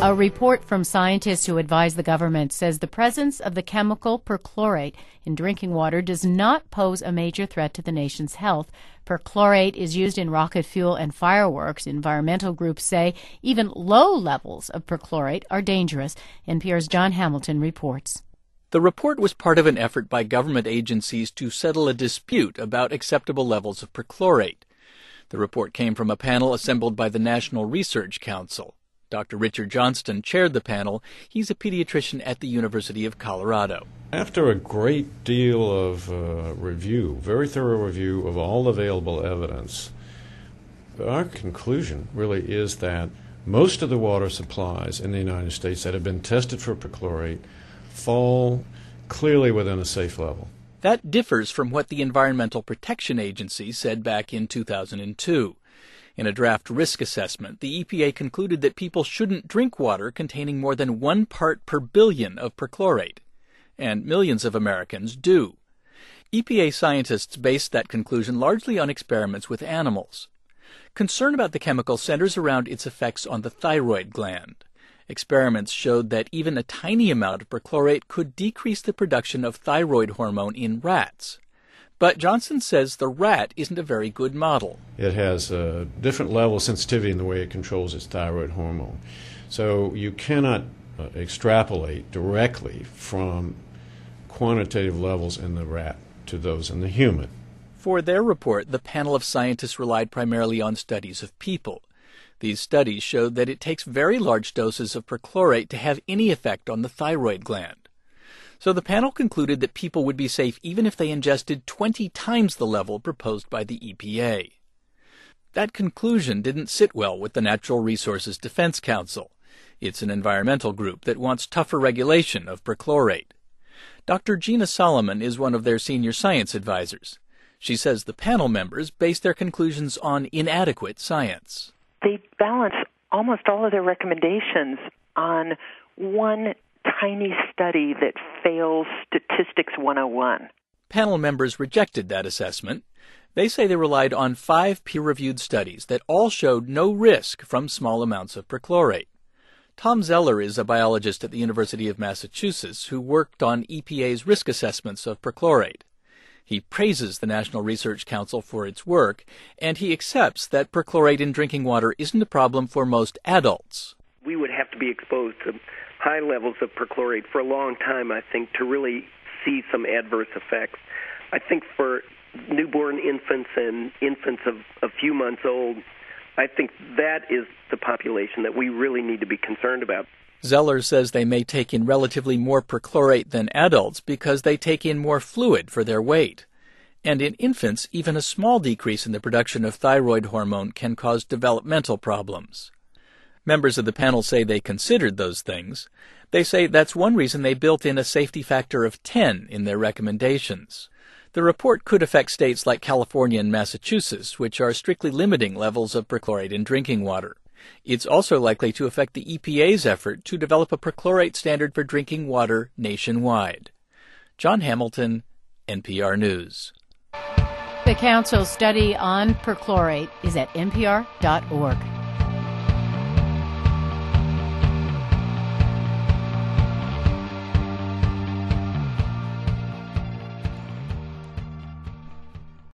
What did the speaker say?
A report from scientists who advise the government says the presence of the chemical perchlorate in drinking water does not pose a major threat to the nation's health. Perchlorate is used in rocket fuel and fireworks. Environmental groups say even low levels of perchlorate are dangerous. NPR's John Hamilton reports. The report was part of an effort by government agencies to settle a dispute about acceptable levels of perchlorate. The report came from a panel assembled by the National Research Council. Dr. Richard Johnston chaired the panel. He's a pediatrician at the University of Colorado. After a great deal of review, very thorough review of all available evidence, our conclusion really is that most of the water supplies in the United States that have been tested for perchlorate fall clearly within a safe level. That differs from what the Environmental Protection Agency said back in 2002. In a draft risk assessment, the EPA concluded that people shouldn't drink water containing more than 1 part per billion of perchlorate, and millions of Americans do. EPA scientists based that conclusion largely on experiments with animals. Concern about the chemical centers around its effects on the thyroid gland. Experiments showed that even a tiny amount of perchlorate could decrease the production of thyroid hormone in rats. But Johnson says the rat isn't a very good model. It has a different level of sensitivity in the way it controls its thyroid hormone. So you cannot extrapolate directly from quantitative levels in the rat to those in the human. For their report, the panel of scientists relied primarily on studies of people. These studies showed that it takes very large doses of perchlorate to have any effect on the thyroid gland. So the panel concluded that people would be safe even if they ingested 20 times the level proposed by the EPA. That conclusion didn't sit well with the Natural Resources Defense Council. It's an environmental group that wants tougher regulation of perchlorate. Dr. Gina Solomon is one of their senior science advisors. She says the panel members based their conclusions on inadequate science. They balance almost all of their recommendations on one tiny study that fails Statistics 101. Panel members rejected that assessment. They say they relied on 5 peer-reviewed studies that all showed no risk from small amounts of perchlorate. Tom Zeller is a biologist at the University of Massachusetts who worked on EPA's risk assessments of perchlorate. He praises the National Research Council for its work, and he accepts that perchlorate in drinking water isn't a problem for most adults. We would have to be exposed to high levels of perchlorate for a long time, I think, to really see some adverse effects. I think for newborn infants and infants of a few months old, I think that is the population that we really need to be concerned about. Zeller says they may take in relatively more perchlorate than adults because they take in more fluid for their weight. And in infants, even a small decrease in the production of thyroid hormone can cause developmental problems. Members of the panel say they considered those things. They say that's one reason they built in a safety factor of 10 in their recommendations. The report could affect states like California and Massachusetts, which are strictly limiting levels of perchlorate in drinking water. It's also likely to affect the EPA's effort to develop a perchlorate standard for drinking water nationwide. John Hamilton, NPR News. The Council's study on perchlorate is at npr.org.